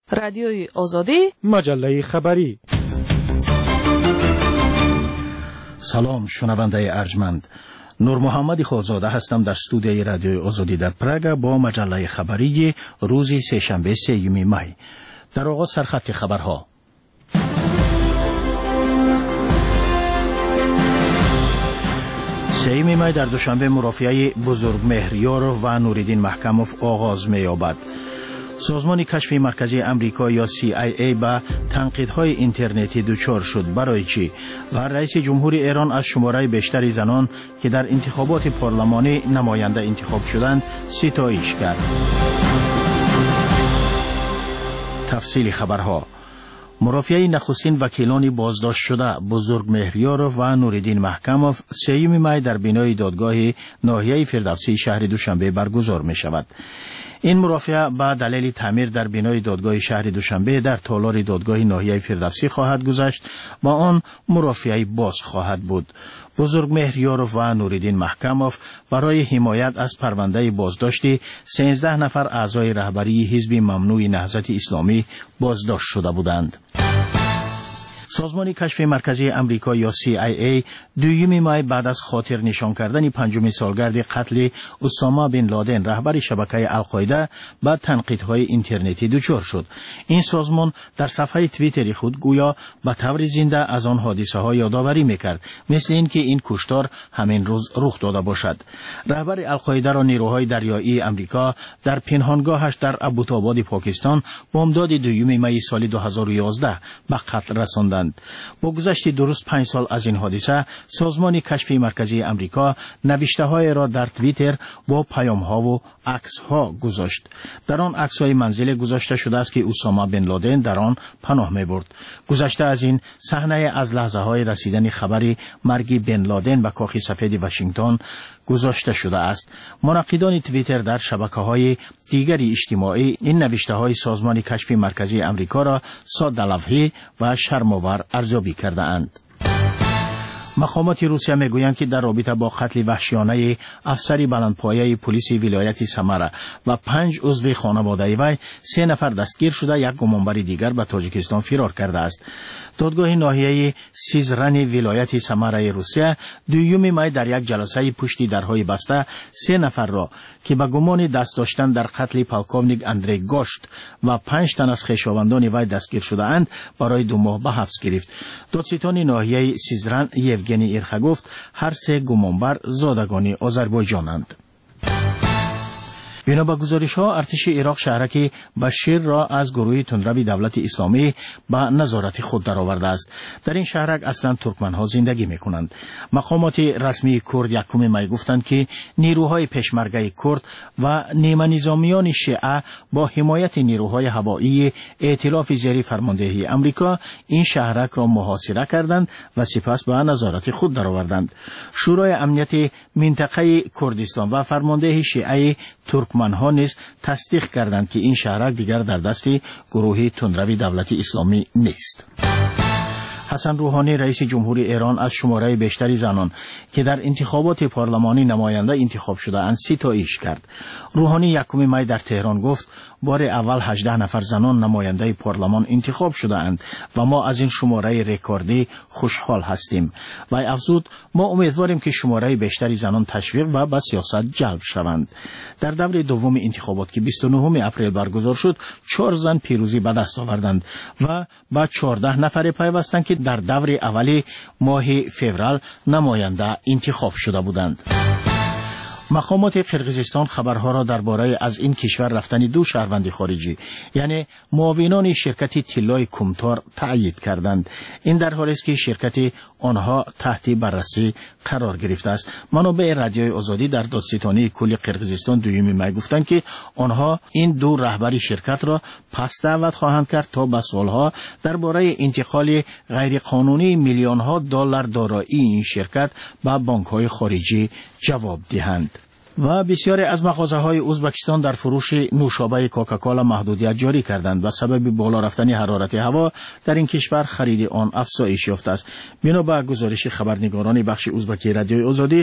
رادیوی آزادی، مجله خبری. سلام شنونده ارجمند، نور محمد خودزاده هستم در استودیوی رادیوی آزادی در پراگ با مجله خبری روز سه‌شنبه 3 می. در آغاز سرخط خبرها. سه می در دوشنبه مرافعه بزرگ مهریار و نوریدین محکموف آغاز می‌یابد. سازمان کشف مرکزی امریکا یا CIA به تنقیدهای اینترنتی دچار شد. برای چی؟ و رئیس جمهور ایران از شماره بیشتری زنان که در انتخابات پارلمانی نماینده انتخاب شدند ستایش کرد. تفصیل خبرها. مرافعه نخستین وکیلان بازداشت شده بزرگ مهریار و نوریدین محکموف 3 می در بینای دادگاه ناحیه فردوسی شهر دوشنبه برگزار می شود. این مرافعه با دلیل تعمیر در بینای دادگاه شهر دوشنبه در تالار دادگاه ناحیه فردوسی خواهد گذشت و آن مرافعه باز خواهد بود. بزرگ مهریار و نوریدین محکموف برای حمایت از پرونده بازداشت 13 نفر اعضای رهبری حزب ممنوع نهضت اسلامی بازداشت شده بودند. سازمان کشف مرکزی امریکا یا CIA 2 می بعد از خاطر نشان کردن 5 سالگرد قتل اسامه بن لادن رهبر شبکه القاعده با تنقیدهای اینترنتی دچار شد. این سازمان در صفحه توییتری خود گویا به طور زنده از آن حادثه ها یادآوری میکرد، مثل اینکه این کشتار همین روز رخ داده باشد. رهبر القاعده را نیروهای دریایی امریکا در پنهانگاهش در ابوطالب پاکستان بامداد 2 می سال 2011 به قتل رساندند. با گذشت درست 5 سال از این حادثه، سازمان کشف مرکزی امریکا نوشته‌های را در توییتر با پیام‌ها و عکس‌ها گذاشت. در آن عکس‌های منزل گذاشته شده است که اسامه بن لادن در آن پناه می‌برد. گذشته از این صحنه از لحظه‌های رسیدن خبر مرگ بن لادن به کاخ سفید واشنگتن گذاشته شده است. منقدان توییتر در شبکه‌های دیگر اجتماعی این نوشته‌های سازمان کشف مرکزی امریکا را ساده‌لوحی و شرم‌آور ارزیابی کرده‌اند. مقامات روسیه میگویند که در رابطه با قتل وحشیانه افسری بلندپایه پلیس ولایت سمره و 5 عضو خانواده وی 3 نفر دستگیر شده، یک گمانبر دیگر به تاجیکستان فرار کرده است. دادگاه ناحیه سیزرن ولایت سمره روسیه 2 می در یک جلسه پشت درهای بسته 3 نفر را که به گمان دست داشتن در قتل پالکوونیک اندری گوشت و 5 تن از خویشاوندان وی دستگیر شده اند برای 2 ماه به حبس گرفت. دادستان ناحیه سیزرن یوگنی ایرخا گفت هر 3 گمانبر زادگان آذربایجانند. بنا به گزارش‌ها ارتش عراق شهرک بشیر را از گروه تندرو دولت اسلامی به نظارت خود درآورده است. در این شهرک اصلا ترکمن‌ها زندگی می‌کنند. مقامات رسمی کرد 1 می گفتند که نیروهای پشمرگه کرد و نیمه نظامیان شیعه با حمایت نیروهای هوایی ائتلاف زیر فرماندهی امریکا این شهرک را محاصره کردند و سپس به نظارت خود درآوردند. شورای امنیت منطقه کردستان و فرمانده شیعه ترکمن‌ها نیز تصدیق کردند که این شهرک دیگر در دست گروه تندرو دولت اسلامی نیست. حسن روحانی رئیس جمهور ایران از شماره بیشتری زنان که در انتخابات پارلمانی نماینده انتخاب شده اند ستایش کرد. روحانی 1 می در تهران گفت بار اول 18 نفر زنان نماینده پارلمان انتخاب شده اند و ما از این شماره رکوردی خوشحال هستیم. و افزود ما امیدواریم که شماره بیشتری زنان تشویق و به سیاست جلب شوند. در دور دوم انتخابات که 29 اپریل برگزار شد 4 زن پیروزی به دست آوردند و با 14 نفر پیوستند که در دور اولی ماه فوریه نماینده انتخاب شده بودند. مقامات قرقیزستان خبرها را درباره از این کشور رفتن 2 شهروند خارجی یعنی معاونان شرکت طلای کمتار تأیید کردند. این در حالی است که شرکت آنها تحت بررسی قرار گرفته است. منابع رادیوی آزادی در دادستانی کل قرقیزستان 2 می گفتند که آنها این 2 رهبر شرکت را پس دعوت خواهند کرد تا به سالها درباره انتقال غیرقانونی میلیون ها دلار دارایی این شرکت به بانک های خارجی جواب دهند. و بسیاری از مغازه‌های ازبکستان در فروش نوشابه کوکاکولا محدودیت جاری کردند و سبب بالا رفتن حرارت هوا در این کشور خرید آن افزایش یافته است. بنا به گزارش خبرنگاران بخش ازبکی رادیوی آزادی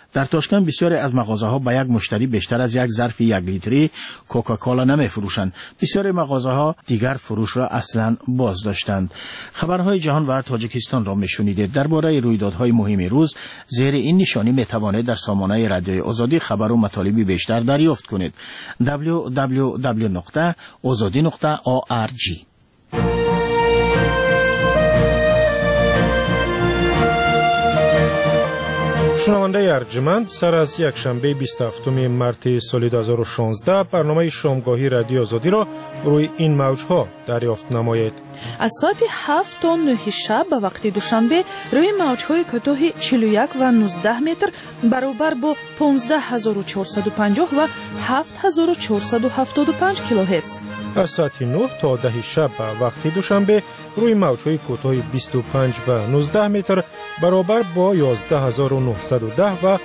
در تاشکند بسیاری از مغازه‌ها به یک مشتری بیشتر از یک ظرف 1 لیتری کوکاکولا نمی‌فروشند. بسیاری مغازه‌ها دیگر فروش را اصلاً باز داشتند. خبرهای جهان و تاجیکستان را می‌شنیدید. درباره رویدادهای مهم روز زیر این نشانی می‌توانید در سامانه رادیوی آزادی خبر و مطالب بیشتر دریافت کنید. www.azadi.org. شنونده ارجمند، سر از یک شنبه 27 مارس سال 2016 برنامه شامگاهی رادیو آزادی را روی این موجها دریافت نمایید. از ساعت 7 تا 9 شب به وقت دوشنبه روی موجهای کوتاه 41 و 19 متر برابر با 15450 و 7475 کیلوهرتز. از ساعت 9 تا 10 شب به وقت دوشنبه روی موجهای کوتاه 25 و 19 متر برابر با 11910 و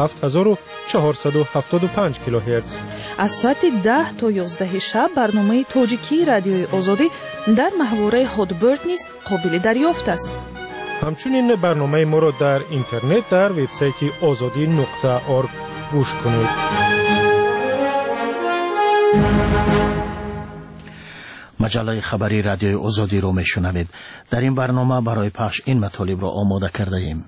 7475 کیلوهرتز. از ساعت 10 تا 11 شب برنامه تاجیکی رادیوی آزادی در محوره هودبرد نیز قابل دریافت است. همچنین برنامه ما را در اینترنت در وبسایت azadi.org گوش کنید. مجله خبری رادیوی آزادی رو میشنوید. در این برنامه برای پخش این مطالب را آماده کرده ایم.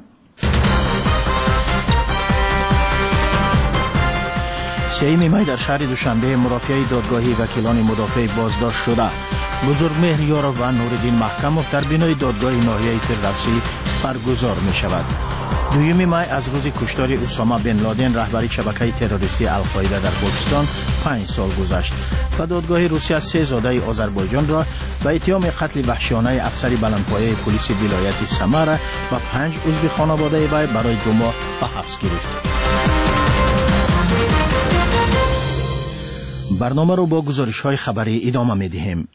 3 می در شهر دوشنبه مرافعه دادگاهی وکیلان مدافع بازداشت شده. بزرگمهر یارو و نورالدین محکموف در بینای دادگاه ناحیه فردوسی برگزار می شود. 2 می از روز کشتار اسامه بن لادن رهبر شبکه تروریستی القاعده در پاکستان 5 سال گذشت و دادگاه روسیه 3 زاده آذربایجان را به اتهام قتل وحشیانه افسر بلندپایه پلیس ولایت سمر و 5 عضو خانواده وی برای 2 ماه به حبس گرفت. برنامه رو با گزارش‌های خبری ادامه می‌دهیم.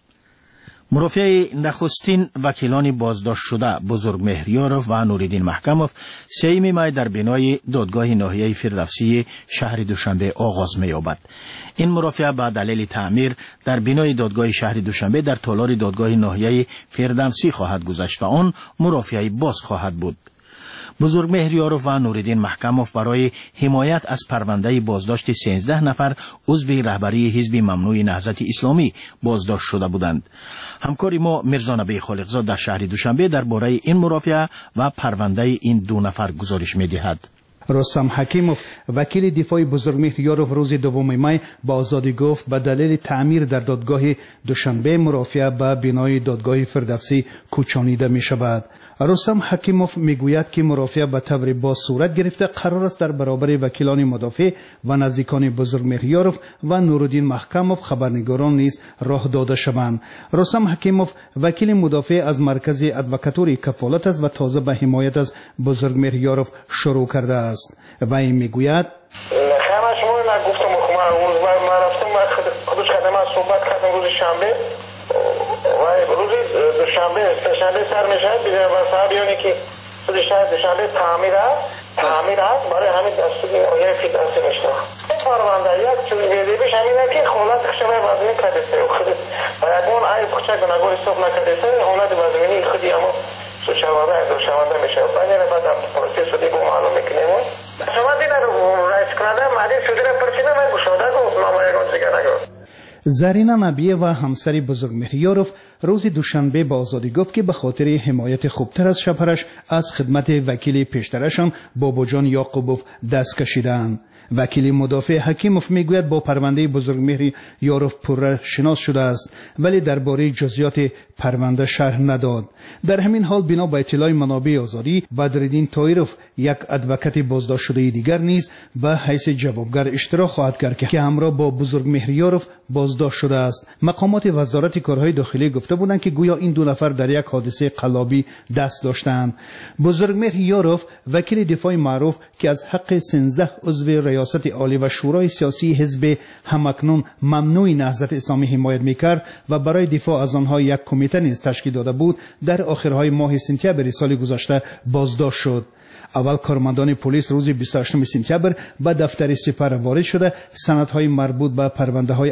مرافع نخستین وکیلان بازداشت شده بزرگمهر یارو و نورالدین محکموف 3 می در بینای دادگاه ناحیه فردوسی شهر دوشنبه آغاز می‌یابد. این مرافعه به دلیل تعمیر در بینای دادگاه شهر دوشنبه در تالار دادگاه ناحیه فردوسی خواهد گذشت و آن مرافعه باز خواهد بود. بزرگمهر یارو و نورالدین محکموف برای حمایت از پرونده بازداشت 13 نفر عضو رهبری حزب ممنوع نهضت اسلامی بازداشت شده بودند. همکار ما میرزا نبی خالقزاد در شهر دوشنبه درباره این مرافعه و پرونده این 2 نفر گزارش می‌دهد. رستم حکیموف وکیل دفاع بزرگمهر یارو روز 2 می با آزادی گفت به دلیل تعمیر در دادگاه دوشنبه مرافعه به بنای دادگاه فردوسی کوچانیده می شود. رستم حکیموف میگوید که مرافعه به طور با صورت گرفته قرار است در برابر وکیلان مدافع و نزدیکان بزرگمهر یارو و نورالدین محکموف خبرنگاران نیز راه داده شوند. رستم حکیموف وکیل مدافع از مرکز ادوکاتوری کفالت است و تازه به حمایت از بزرگمهر یارو شروع کرده است. و این میگوید شما نگفتم من رفتم خودش قدم از صحبت کردم روز شنبه و روز دوشنبه سه‌شنبه سر میشه بیزن و صاحبیانی که روز دوشنبه تعمیر است برای همین دستور ناحیه فردوسی میشه. پرونده یک چیز بیش همینه که حالت شما وزمین کردیسته خود و یکون ای کوچک و نگوی صبح نکردیسته حالت وزمینی خودی اما شونده میشه. بعد هم پروسه سودی با معلوم میکنیم. شما دیگر رئیس کننده مدیر سودی را پرسیدم و گوشاده گفت نامایگان دیگر نگفت. زرینا نبیه و همسر بزرگمهر یارو روز دوشنبه با آزادی گفت که به خاطر حمایت خوبتر از شوهرش از خدمت وکیل پیشترشان باباجان یعقوبوف دست کشیدند. وکیل مدافع حکیموف میگوید با پرونده بزرگمهر یارو پرره شناس شده است ولی درباره جزئیات پرونده شرح نداد. در همین حال بنا به اطلاع منابع آزادی بدرالدین طاهروف یک ادوکات بازداشت شده دیگر نیز به حیث جوابگر اشتراک خواهد کرد که همراه با بزرگمهر یارو بازداشت شده است. مقامات وزارت کارهای داخلی گفته بودند که گویا این 2 نفر در یک حادثه قلابی دست داشتند. بزرگمهر یارو وکیل دفاع معروف که از حق 13 عضو ریاست عالی و شورای سیاسی حزب همکنون ممنوع نهضت اسلامی حمایت میکرد و برای دفاع از آنها یک کمیته نیز تشکیل داده بود در آخرهای ماه سپتامبر سال گذشته بازداشت شد. اول کارمندان پلیس روز 28 سپتامبر به دفتر سپاه وارد شده سندهای مربوط به پرونده های اعضای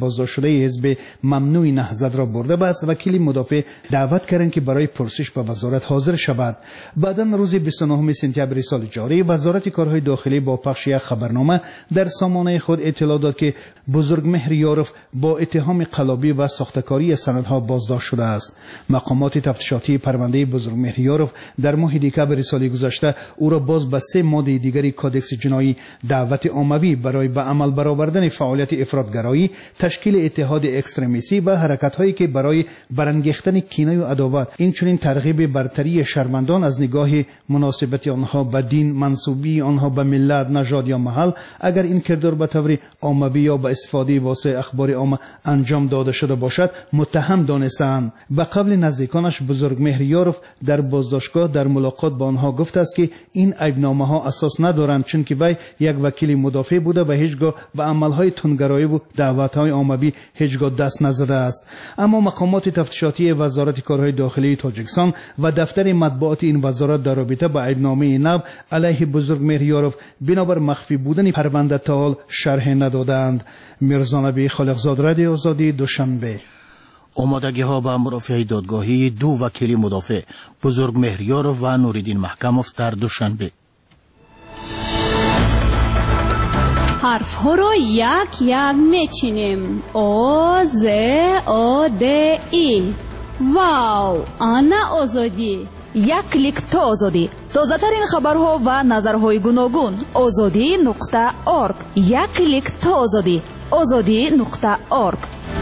بازداشت شده حزب ممنوع نهضت را برده است. وکیل مدافع دعوت کردند که برای پرسش به وزارت حاضر شود. بعداً روز 29 سپتامبر سال جاری وزارت کارهای داخلی با پخش یک خبرنامه در سامانه خود اطلاع داد که بزرگمهر یاروف با اتهام قلابی و ساختکاری سندها بازداشت شده است. مقامات تفتیشاتی پرونده بزرگمهر یاروف در ماه دکمبر سال گذشته او را باز به 3 ماده دیگری کادکس جنایی دعوت عمومی برای به عمل برآوردن فعالیت افراطگرایی، تشکیل اتحاد اکستریمیستی و حرکت‌هایی که برای برانگیختن کینه و عداوت، اینچنین ترغیب برتری شهروندان از نگاه مناسبت آنها به دین، منسوبی آنها به ملت، نژاد یا محل، اگر این کردار به طور عمومی یا به استفاده واسه اخبار عامه انجام داده شده باشد متهم دانستند. به قبل نزدیکانش بزرگمهر یاروف در بازداشتگاه در ملاقات با آنها گفته است که این عیبنامه ها اساس ندارند، چون که وی یک وکیل مدافع بوده و هیچگاه به عملهای تندگرایی و دعوت‌های عمومی هیچگاه دست نزده است. اما مقامات تفتیشاتی وزارت کارهای داخلی تاجیکستان و دفتر مطبوعات این وزارت در رابطه با عیبنامه نو علیه بزرگمهر یاروف بنابر مخفی بودن پرونده تا حال شرح ندادند. میرزا نبی خالقزاد، رادیو آزادی، دوشنبه. آمادگی ها به مرافعه دادگاهی دو وکیل مدافع بزرگمهر یاروف و نوریدین محکموف در دوشنبه. حرف ها را یک یک میچینیم. او ز او د ای. واو، آنا آزادی. یک کلیک تا آزادی. تازه ترین خبرها و نظرهای گوناگون. azadi.org. یک کلیک تا آزادی. azadi.org.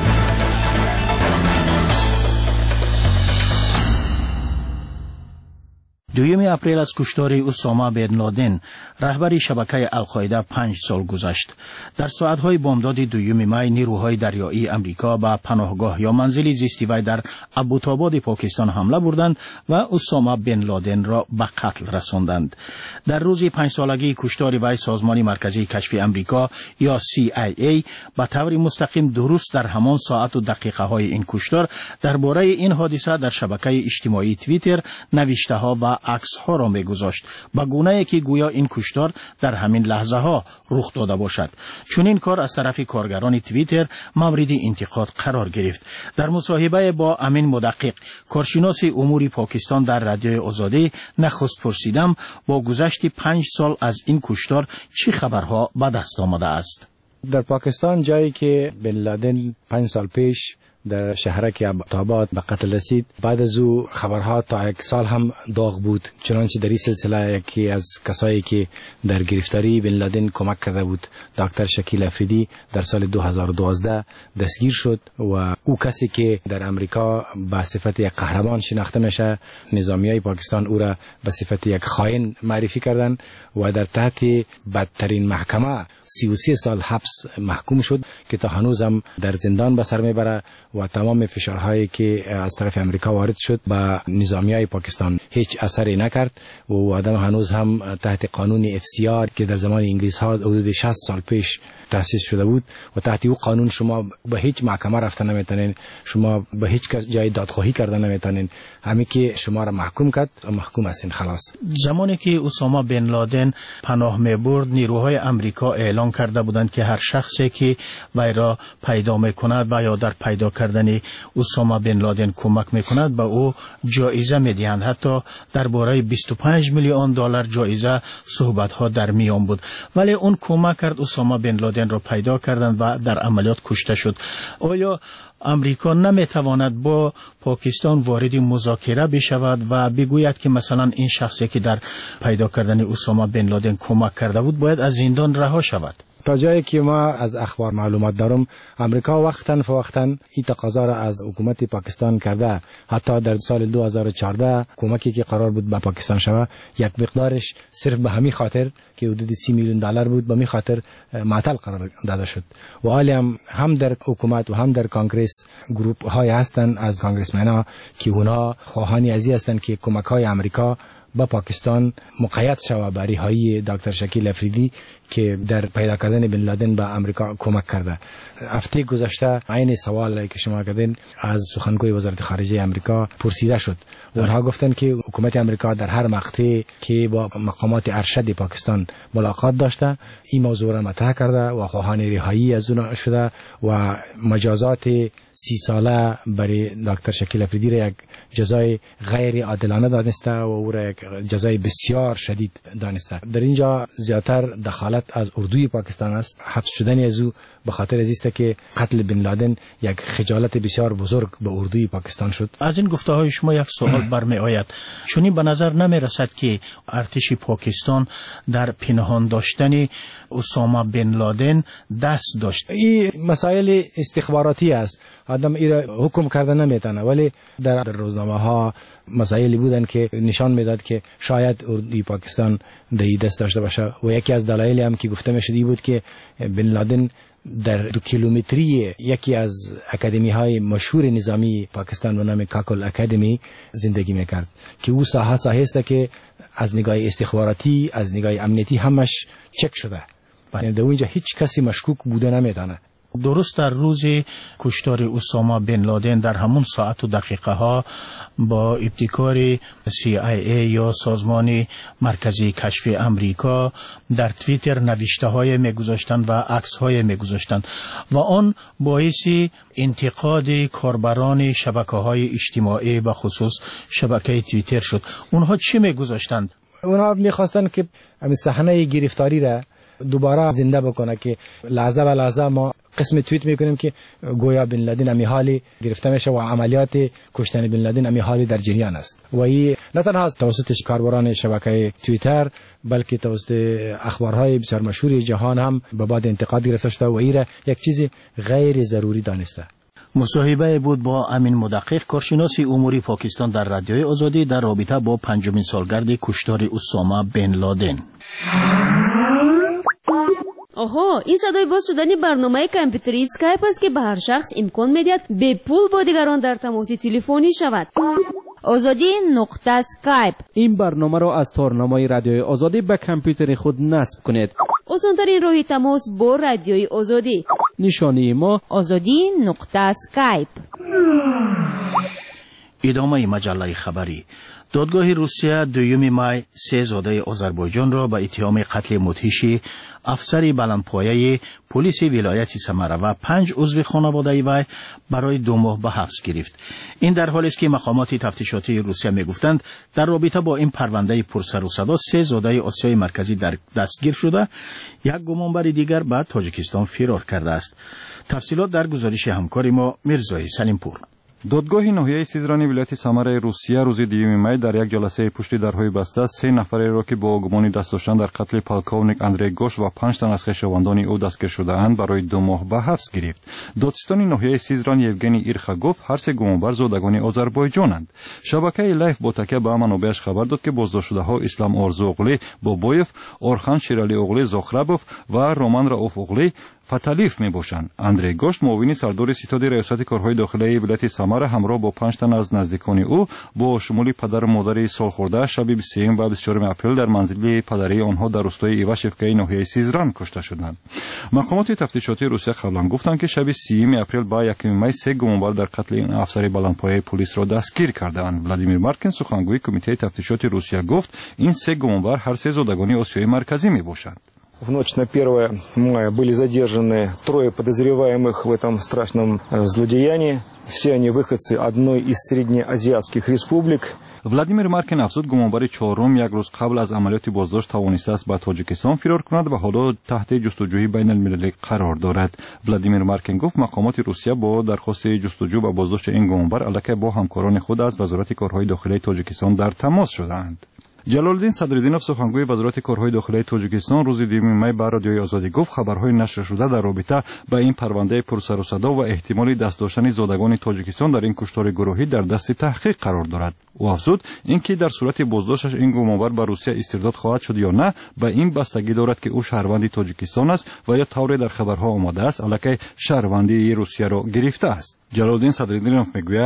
دویم اپریل از کشتار اسامه بن لادن رهبر شبکه القاعده 5 سال گذشت. در ساعتهای بامداد دویم می نیروهای دریایی امریکا به پناهگاه یا منزل زیستی وی در ابوتاباد پاکستان حمله بردند و اسامه بن لادن را به قتل رساندند. در روز 5 سالگی کشتار وی سازمان مرکزی کشفی امریکا یا CIA به طور مستقیم درست در همان ساعت و دقیقه های این کشتار درباره این حادثه در شبکه اجتماعی توییتر نوشته ها و عکس ها را می‌گذاشت، با گونه‌ای که گویا این کشتار در همین لحظه ها رخ داده باشد. چون این کار از طرف کارگران توییتر مورد انتقاد قرار گرفت. در مصاحبه با امین مدقق، کارشناس امور پاکستان در رادیو آزادی، نخست پرسیدم با گذشت 5 سال از این کشتار چه خبرها به دست آمده است. در پاکستان جایی که بن لادن 5 سال پیش در شهرک ابوتاباد به قتل رسید، بعد از او خبرها تا 1 سال هم داغ بود. چنانچه در این سلسله یکی از کسایی که در گرفتاری بن لادن کمک کرده بود، دکتر شکیل افریدی، در سال 2012 دستگیر شد و او کسی که در امریکا به صفت یک قهرمان شناخته میشه، نظامیای پاکستان او را به صفت یک خائن معرفی کردند و در تحت بدترین محکمه 33 سال حبس محکوم شد که تا هنوز هم در زندان به سر میبره و تمام فشارهایی که از طرف امریکا وارد شد به نظامیای پاکستان هیچ اثری نکرد و آدم هنوز هم تحت قانون FCR که در زمان انگلیس ها حدود 60 سال پیش تأسیس شده بود و تحت او قانون شما به هیچ محکمه رفتن نمیتونین، شما به هیچ جای دادخواهی کردن نمیتونین. همین که شما را محکوم کرد و محکوم هستین خلاص. زمانی که اسامه بن لادن پناه میبرد، نیروهای امریکا اعلان کرده بودند که هر شخصی که وی را پیدا میکند و یا در پیدا کردن اسامه بن لادن کمک میکند به او جایزه میدهند. حتی درباره 25 میلیون دلار جایزه صحبت ها در میان بود، ولی اون کمک کرد اسامه بن لادن را پیدا کردند و در عملیات کشته شد. آیا امریکا نمیتواند با پاکستان وارد مذاکره بشود و بگوید که مثلا این شخصی که در پیدا کردن اسامه بن لادن کمک کرده بود باید از زندان رها شود؟ تا جایی که ما از اخبار معلومات دارم، امریکا وقتاً فوقتاً این تقاضا را از حکومت پاکستان کرده. حتی در سال 2014 کمکی که قرار بود به پاکستان شود، یک مقدارش صرف به همین خاطر که حدود 30 میلیون دلار بود، به همین خاطر معطل قرار داده شد. و حالی هم در حکومت و هم در کانگرس گروپ های هستند از کانگرسمن‌ها که اونا خواهانی ازی هستند که کمک های امریکا با پاکستان مقید شود برای رهایی دکتر شکیل افریدی که در پیدا کردن بن لادن به امریکا کمک کرده. هفته گذشته عین سوال که شما کردین از سخنگوی وزارت خارجه امریکا پرسیده شد. اونها گفتن که حکومت امریکا در هر مقطعی که با مقامات ارشد پاکستان ملاقات داشته این موضوع را مطرح کرده و خواهان رهایی از اون شده و مجازات 30 ساله برای دکتر شکیل افریدی را یک جزای غیر عادلانه دانسته و او را یک جزای بسیار شدید دانسته. در اینجا زیاتر دخالت از اردوی پاکستان است. حبس شدن از او به خاطر از است که قتل بن لادن یک خجالت بسیار بزرگ به اردوی پاکستان شد. از این گفته های شما یک سوال برمی آید، چون این به نظر نمی رسد که ارتش پاکستان در پنهان داشتن اسامه بن لادن دست داشت. این مسائل استخباراتی است، آدم این حکم کردن نمیتونه، ولی در روزنامه ها مسائلی بودن که نشان میداد که شاید اردوی پاکستان دست داشته باشه و یکی از دلایل هم که گفته میشد بود که بن لادن در 2 کیلومتری یکی از اکادمی های مشهور نظامی پاکستان به نام کاکل اکادمی زندگی میکرد که او ساحه است که از نگاه استخباراتی از نگاه امنیتی همش چک شده. در اونجا هیچ کسی مشکوک بوده نمیتونه. درست در روز کشتار اسامه بن لادن در همون ساعت و دقیقه ها با ابتکار CIA یا سازمان مرکزی کشف امریکا در توییتر نوشته های میگذاشتند و عکس های میگذاشتند و آن باعث انتقاد کاربران شبکه های اجتماعی به خصوص شبکه توییتر شد. اونها چی میگذاشتند؟ اونها میخواستند که همین صحنه گرفتاری را دوباره زنده بکنه که لحظه به لحظه ما قسم توییت میکنیم که گویا بن لادن امی حالی گرفته میشه و عملیات کشتن بن لادن امی حالی در جریان است و این نه تنها توسط کاربران شبکه توییتر بلکه توسط اخبارهای بسیار مشهور جهان هم به بعد انتقاد گرفته شده و این یک چیز غیر ضروری دانسته. مصاحبه بود با امین مدقق، کارشناس امور پاکستان در رادیوی آزادی در رابطه با 5مین سالگرد کشتار اسامه بن لادن. آها، این صدای باز شدن برنامه کامپیوتری اسکایپ است که به هر شخص امکان میدهد به پول با دیگران در تماس تلفنی شود. آزادی نقطه اسکایپ. این برنامه را از تارنمای رادیوی آزادی به کامپیوتر خود نصب کنید. آسان‌ترین راه تماس با رادیوی آزادی. نشانی ما آزادی نقطه اسکایپ. ادامه مجله خبری. دادگاه روسیه 2 می 3 زاده آذربایجان را به اتهام قتل مدهش افسر بلندپایه پلیس ولایت سمره و 5 عضو خانواده وی برای 2 ماه به حبس گرفت. این در حالی است که مقامات تفتیشاتی روسیه میگفتند در رابطه با این پرونده پرسر و صدا 3 زاده آسیای مرکزی در دستگیر شده، یک گمانبر دیگر به تاجیکستان فرار کرده است. تفصیلات در گزارش همکار ما میرزای سلیمپور. دادگاه ناحیه سیزرانی ولایت سمره روسیه روز 2 می در یک جلسه پشت درهای بسته 3 نفره را که با گمان دست داشتن در قتل پالکونیک اندری گوش و 5 تن از خویشاوندان او دستگیر شده‌اند برای 2 ماه به حبس گرفت. دادستان ناحیه سیزران یوگنی ایرخا گفت هر 3 گمانبر زادگان آذربایجانند. شبکه لایف با تکیه به منابعش خبر داد که بازداشت‌شده‌ها اسلام آرزو اوغلی بابویف، اورخان شیرالی اوغلی زخربوف و رومان راوف اوغلی فتالیف می باشند. اندری گوشت معاون سردار ستاد ریاست کارهای داخلی ولایت سمره همراه با 5 تن از نزدیکان او با شمول پدر و مادر سالخورده شب 23 و 24 اپریل در منزل پدری آنها در روستای ایواشفکای ناحیه سیزران کشته شدند. مقامات تفتیشاتی روسیه قبلا گفتند که شب 30 اپریل با 1 می 3 گمانبر در قتل این افسر بلندپایه پلیس را دستگیر کردند. ولادیمیر مارکین سخنگوی کمیته تفتیشاتی روسیه گفت این 3 گمانبر هر 3 زادگان آسیای مرکزی می باشند. В ночь на 1 мая были задержаны 3 подозреваемых в этом страшном злодеянии. Все они выходцы одной из среднеазиатских республик. ولادیمیر مارکین افزود گمانبر 4 یک روز قبل از عملیات بازداشت توانسته است به تاجیکستان فرار کند و حالا تحت جستجوی بین المللی قرار دارد. ولادیمیر مارکین گفت مقامات روسیه با درخواست جستجو و بازداشت این گمانبر البته با همکاران خود از وزارت کارهای داخلی تاجیکستان در تماس شدند. جلالالدین صدرالدینوف سخنگوی وزارت کارهای داخلی تاجیکستان روز 2 می به رادیوی آزادی گفت خبرهای نشر شده در رابطه با این پرونده پرسر و صدا و احتمال دست داشتن زادگان تاجیکستان در این کشتار گروهی در دست تحقیق قرار دارد. او افزود اینکه در صورت بازداشتش این گمانبر به روسیه استرداد خواهد شد یا نه به این بستگی دارد که او شهروند تاجیکستان است و یا طوری در خبرها آمده است البته شهروندی روسیه را گرفته است. جلالالدین صدرالدینوف میگوید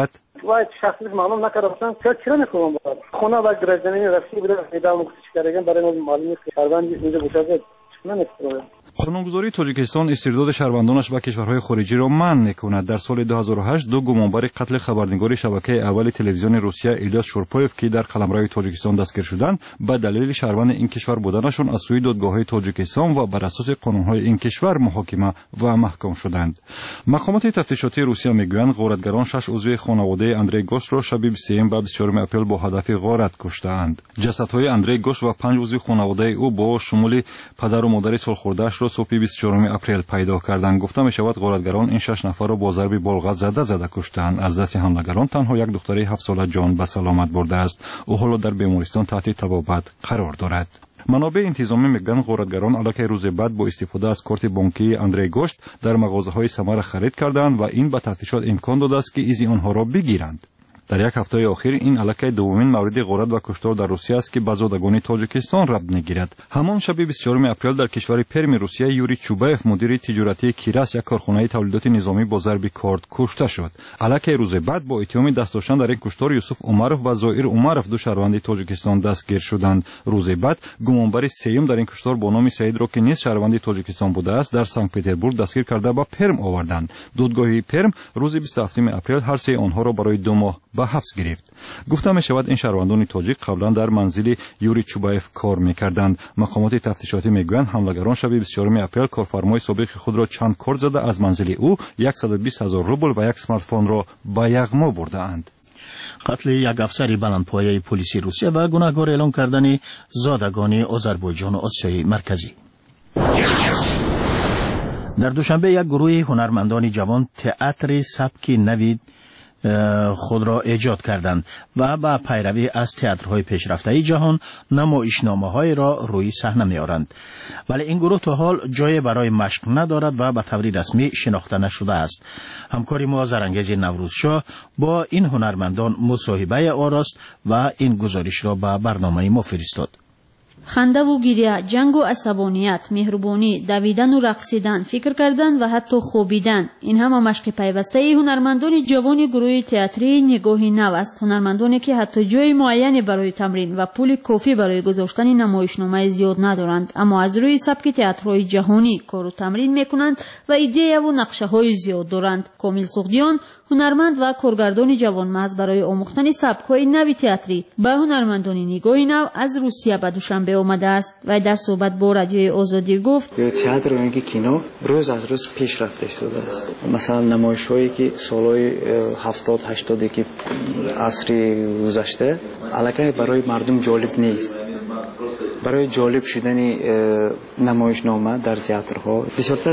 و شخصیت معلوم نکرده باشن چرا نکنم بود خونه و گرجنین رفتی بوده میدام مختص کردن برای ما معلوم نیست که شهروندی اینجا بوده نمی‌کنه. قانونگذاری تاجیکستان استرداد شهروندانش به کشورهای خارجی را منع می‌کند. در سال 2008 دو گمانبر قتل خبرنگار شبکه اول تلویزیون روسیه ایلیاس شورپویف که در قلمرو تاجیکستان دستگیر شدند به دلیل شهروند این کشور بودنشان از سوی دادگاه‌های تاجیکستان و بر اساس قانون‌های این کشور محاکمه و محکوم شدند. مقامات تفتیشاتی روسیه میگویند غارتگران 6 عضو خانواده اندری گوش را شب 23 و 24 اپریل با هدف غارت کشتند. جسدهای اندری گوش و 5 عضو خانواده او با شمول پدر و مادر سالخورده‌اش را صبح 24 اپریل پیدا کردند. گفته می شود غارتگران این 6 نفر را با ضرب بالغت زده کشتند. از دست حمله‌گران تنها یک دختر 7 ساله جان به سلامت برده است. او حالا در بیمارستان تحت طبابت قرار دارد. منابع انتظامی میگن غارتگران علاقه روز بعد با استفاده از کارت بانکی اندری گوشت در مغازه‌های سمر خرید کردند و این به تفتیشات امکان داده است که ایزی آنها را بگیرند. در یک هفته اخیر این علاقه دومین مورد غارت و کشتار در روسیه است که به زادگان تاجیکستان ربط میگیرد. همان شب 24 اپریل در کشور پرم روسیه یوری چوبایف مدیر تجارتی کیراس یک کارخانه تولیدات نظامی با ضرب کارد کشته شد. علاقه روز بعد با اتهام دست داشتن در این کشتار یوسف عمروف و زائر عمروف دو شهروند تاجیکستان دستگیر شدند. روز بعد گمانبر سوم در این کشتار با نام سعید را که نیز شهروند تاجیکستان بوده است در سنت پترزبورگ دستگیر کرده به پرم آوردند. دادگاه پرم روز 27 اپریل هر سه آنها را برای 2 ماه به حبس گرفت. گفته می شود این شهروندان تاجیک قبلا در منزل یوری چوبایف کار می‌کردند. مقامات تفتیشاتی میگویند حمله‌گران شب 24 اپریل کارفرمای سابق خود را چند کارد زده از منزل او 120,000 روبل و یک اسمارت فون را به یغما بردند. قتل یک افسر بلندپایه پلیس روسیه و گناهکار اعلام کردن زادگان آذربایجان و آسیای مرکزی. در دوشنبه یک گروه هنرمندان جوان تئاتر سبک نوید خود را ایجاد کردند و با پیروی از تئاترهای پیشرفته جهان نمایشنامه‌های را روی صحنه می‌آورند. ولی این گروه تا حال جای برای مشق ندارد و به طور رسمی شناخته نشده است. همکاری ما زرانگیز نوروزشاه با این هنرمندان مصاحبه آراست و این گزارش را به برنامه ما فرستاد. خنده و گریه، جنگ و عصبانیت، مهربانی، دویدن و رقصیدن، فکر کردن و حتی خوابیدن، این همه مشق پیوسته هنرمندان جوان گروه تئاتری نگاهی نو است. هنرمندانی که حتی جای معینی برای تمرین و پول کافی برای گذاشتن نمایشنامه زیاد ندارند، اما از روی سبک تئاترهای جهانی کار و تمرین میکنند و ایده و نقشه های زیاد دارند. کامل سغدیان هنرمند و کارگردان جوانمرد برای آموختن سبک‌های نوی تئاتری به هنرمندان نگاهی نو از روسیه به دوشنبه آمده است و در صحبت با رادیوی آزادی گفت تئاتر و کینو روز از روز پیشرفته شده است. مثلا نمایش‌هایی که سالهای 70 80 که عصر گذشته علاقه برای مردم جالب نیست. برای جالب شدن نمایشنامه در تئاترها بسیارتر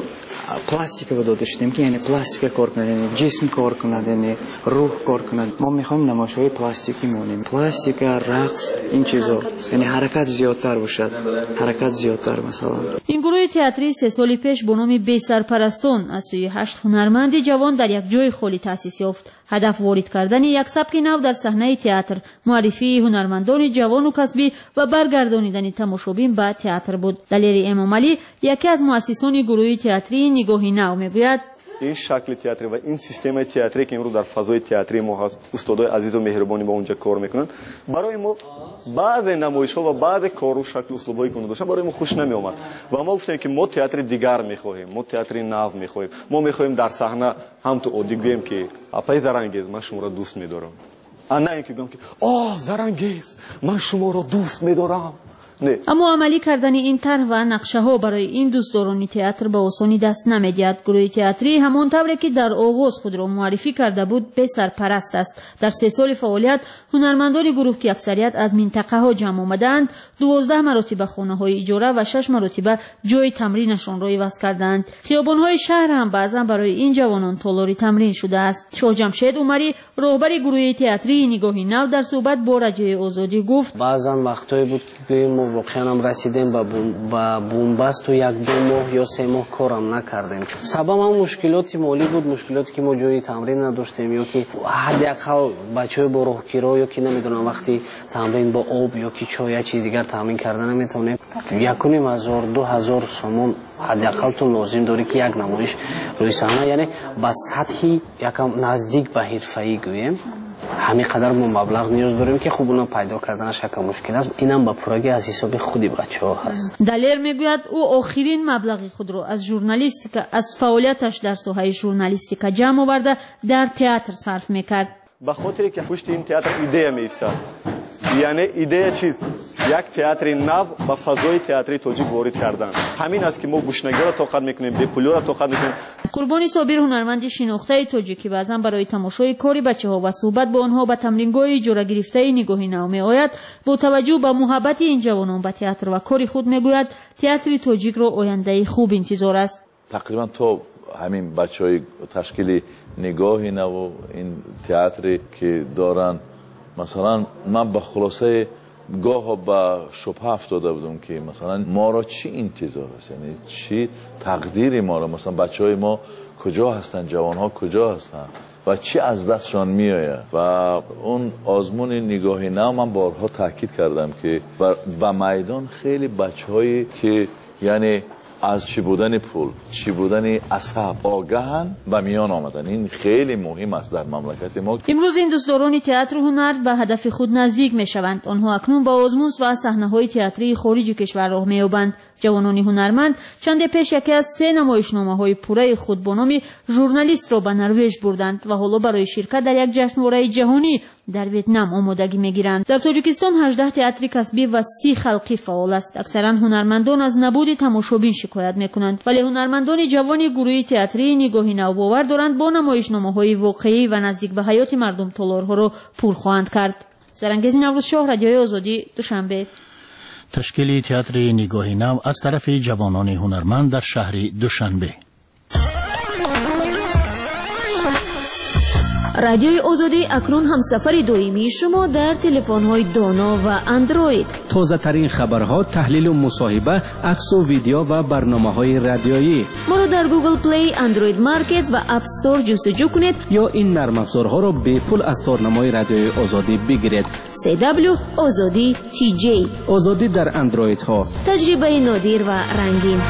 پلاستیک رو داده شدیم که یعنی پلاستیک کار کنند، جسم کار کنند، روح کار کنند. ما میخوایم نمایش‌های پلاستیکی مونیم. پلاستیک، رقص، این چیزا، یعنی حرکت زیادتر باشد. حرکت زیادتر مثلا. این گروه تئاتری 3 سال پیش با نام بی سرپرستان از سوی 8 هنرمند جوان در یک جای خالی تأسیس یافت. هدف وارد کردن یک سبک نو در صحنه تئاتر، معرفی هنرمندان جوان و کسبی و برگردانیدن تماشابین به تئاتر بود. دلیری امام علی یکی از مؤسسان گروه تئاتری نگاهی نو میگوید این شکل تئاتری و این سیستم تئاتری که امروز در فضای تئاتری ما هست، استادای عزیز و مهربانی با اونجا کار میکنن، برای ما بعض نمایش‌ها و بعض کار و شکل اسلوبایی که داشتن برای ما خوش نمی اومد و ما گفتیم که ما تئاتر دیگر میخواهیم، ما تئاتر نو میخواهیم، ما میخواهیم در صحنه هم تو عادی بگیم که اپای زرانگیز من شما را دوست میدارم، نه اینکه بگم که زرانگیز من شما را دوست میدارم. اما عملی کردن این طرح و نقشه ها برای این دوستداران تئاتر به آسانی دست نمی‌دهد. گروه تئاتری همان طوری که در آغاز خود را معرفی کرده بود به سرپرست است. در 3 سال فعالیت هنرمندان گروه که اکثریت از منطقه ها جمع آمدند 12 مراتب خانه های اجاره و 6 مراتب جای تمرینشان را عوض کردند. خیابان های شهر هم بعضا برای این جوانان تالاری تمرین شده است. شاه جمشید عمری رهبر گروه تئاتری نگاهی نو در صحبت با رادیوی آزادی گفت بعضا وقتایی بود که واقعا هم رسیدیم به بنبست و 1-2 ماه یا 3 ماه کارم نکردیم. سبب هم مشکلات مالی بود، مشکلاتی که ما جای تمرین نداشتیم یا که حداقل بچه‌های با راهگیرا یا که نمیدونم وقتی تمرین با آب یا که چای یا چیز دیگر تمرین کردن نمیتونیم. 1,500-2,000 سومون حداقل تو لازم داری که یک نمایش روی صحنه، یعنی با سطحی یکم نزدیک به حرفه‌ای گویم همین قدر ما مبلغ نیاز داریم که خوب اونو پیدا کردنش یک مشکل است. اینم با پروژه از حساب خودی بچه‌ها هست. دلیر میگوید او آخرین مبلغ خود را از ژورنالیستیکا، از فعالیتش در ساحه ژورنالیستیکا جمع آورده در تئاتر صرف میکرد. به خاطری که پشت این تئاتر ایده می‌ایستاد. یعنی ایده چیز؟ یک تئاتر نو به فضای تئاتر تاجیک وارد کردن. همین است که ما گوشنگی را توقع میکنیم، بپولی را توقع میکنیم. قربانی صابر هنرمند شناخته تاجیکی بعضا برای تماشای کاری بچه‌ها و صحبت با آنها به تمرینگاه جوره گرفته نگاهی نو میآید. با توجه به محبت این جوانان به تئاتر و کاری خود میگوید تئاتر تاجیک را آینده خوب انتظار است. تقریبا تو همین بچهای تشکیل نگاهی نو این تئاتری که دارن، مثلا من به خلاصه گاه به شبهه افتاده بودم که مثلا ما را چی انتظار است، یعنی چی تقدیر ما را، مثلا بچهای ما کجا هستن، جوان ها کجا هستن و چی از دستشان می آید. و اون آزمون نگاهی نو من بارها تاکید کردم که و میدان خیلی بچه‌هایی که یعنی از چی بودن پول، چی بودن عصب آگاهن و میان آمدن. این خیلی مهم است در مملکت ما. امروز این دوستداران تئاتر هنر به هدف خود نزدیک میشوند. آنها اکنون با آزمون و صحنه‌های تئاتری خارج کشور راه می‌یابند. جوانان هنرمند چند پیش یکی از 3 نمایشنامه‌های پوره خود با نام ژورنالیست را به نروژ بردند و حالا برای شرکت در یک جشنواره جهانی در ویتنام آمادگی می‌گیرند. در تاجیکستان 18 تئاتر کسبی و 30 خلقی فعال است. اکثرا هنرمندان از نبود تماشابین شکایت می‌کنند، ولی هنرمندان جوان گروه تئاتری نگاهی نو باور دارند با نمایشنامه‌های واقعی و نزدیک به حیات مردم تالارها را پر خواهند کرد. سرانگیز نوروز شاه، رادیوی آزادی، دوشنبه. تشکیل تئاتر نگاهی نو از طرف جوانان هنرمند در شهر دوشنبه. رادیوی آزادی اکنون همسفر دائمی شما در تلفن‌های دانا و اندروید. تازه ترین خبرها، تحلیل و مصاحبه، عکس و ویدیو و برنامه‌های رادیویی. ما را در گوگل پلی، اندروید مارکت و اپ استور جستجو کنید یا این نرم افزارها را به پول از تارنمای رادیوی آزادی بگیرید. CW آزادی TJ. آزادی در اندروید ها. تجربه نادر و رنگین.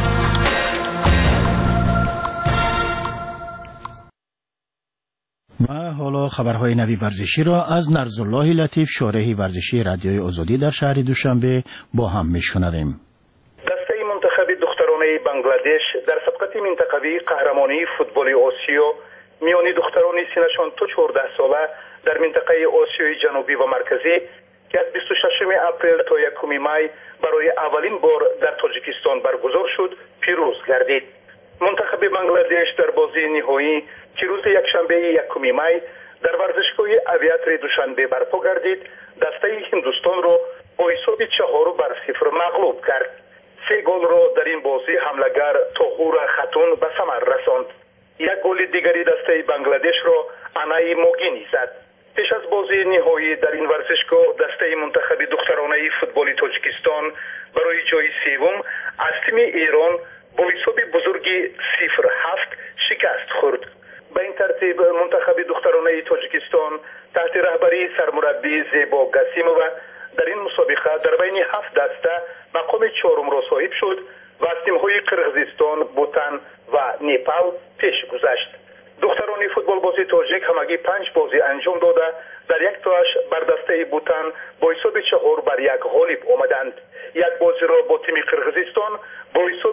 و حالا خبرهای نوی ورزشی را از نرزالله لطیف، شارح ورزشی رادیوی آزادی در شهر دوشنبه با هم میشنویم. دسته منتخب دخترانه بنگلادش در سبقت منطقوی قهرمانی فوتبال آسیا میان دختران سنشان تا 14 ساله در منطقه آسیای جنوبی و مرکزی که از 26 اپریل تا 1 می برای اولین بار در تاجیکستان برگزار شد پیروز گردید. منتخب بنگلادش در بازی نهایی که روز یکشنبه 1 می در ورزشگاه اویاتر دوشنبه برپا گردید، دسته هندوستان را با حساب 4-0 مغلوب کرد. 3 گل را در این بازی حمله‌گر طاهور خاتون به ثمر رساند. 1 گل دیگری دسته بنگلادش را انای موگینی زد. پیش از بازی نهایی در این ورزشگاه دسته منتخب دخترانه فوتبال تاجیکستان برای جای سوم از تیم ایران با حساب بزرگی 0-7 شکست خورد. به این ترتیب منتخب دخترانه تاجیکستان تحت رهبری سرمربی زیبا گسیمووا در این مسابقه در بین 7 دسته مقام 4 را صاحب شد و از تیم‌های قرقیزستان، بوتان و نپال پیش گذشت. دختران فوتبال بازی تاجیک همگی 5 بازی انجام داده در یک تاش بر دسته بوتان با حساب 4-1 غالب آمدند. 1 بازی را با تیم قرقیزستان با حساب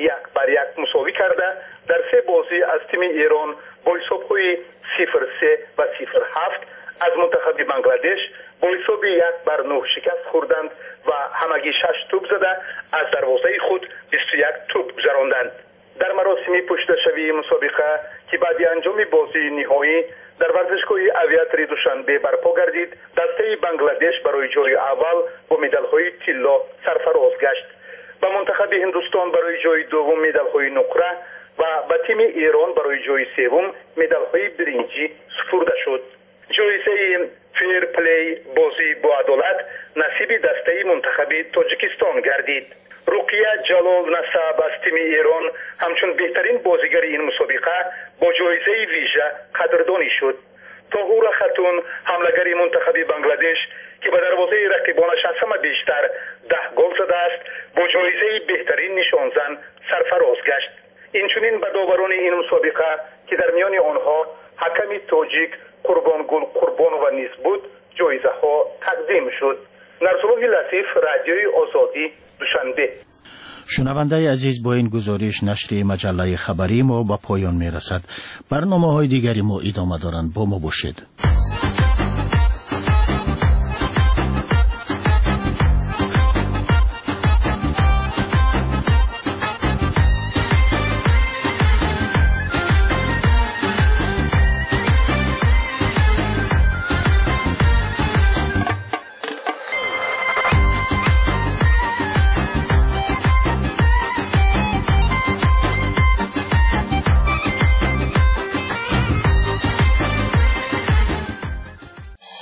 1-1 مساوی کرده در 3 بازی از تیم ایران با حساب‌های 0-3 و 0-7 از منتخب بنگلادش با حساب 1-9 شکست خوردند و همگی 6 توپ زده از دروازه خود 21 توپ گذراندند. در مراسم پشتشوی مسابقه که بعد انجام بازی نهایی در ورزشگاه اویاتر دوشنبه برپا گردید، دسته بنگلادش برای جای اول با مدال‌های طلا سرفراز گشت. با منتخب هندوستان برای جای دوم مدال‌های نقره و با تیم ایران برای جای سوم مدال‌های برنجی سپرده شد. جایزه فیر پلی بازی با عدالت نصیب دسته منتخب تاجیکستان گردید. رقیه جلال نسب از تیم ایران همچون بهترین بازیگر این مسابقه با جایزه ویژه قدردانی شد. طاهوره خاتون حمله‌گر منتخب بنگلادش که به دروازه رقیبانش از همه بیشتر 10 گل زده است با جایزه بهترین نشانزن سرفراز گشت. اینچنین به داوران این مسابقه که در میان آنها حکم تاجیک قربان و نیز بود جایزه ها تقدیم شد. نرسلوح لطیف، رادیوی آزادی، دوشنبه. شنونده عزیز، با این گزارش نشر مجله خبری ما به پایان می رسد. برنامه های دیگری ما ادامه دارند. با ما باشید.